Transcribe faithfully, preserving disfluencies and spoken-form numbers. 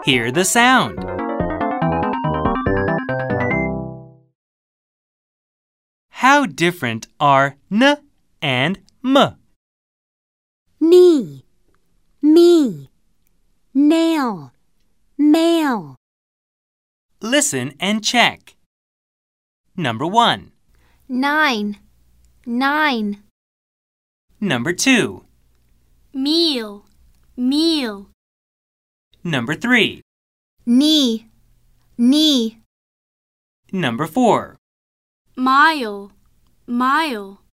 Hear the sound. How different are n and m? Knee, me, nail, male. Listen and check. Number one. Nine, nine. Number two. Meal, meal. Number three. Knee, knee. Number four. Mile, mile.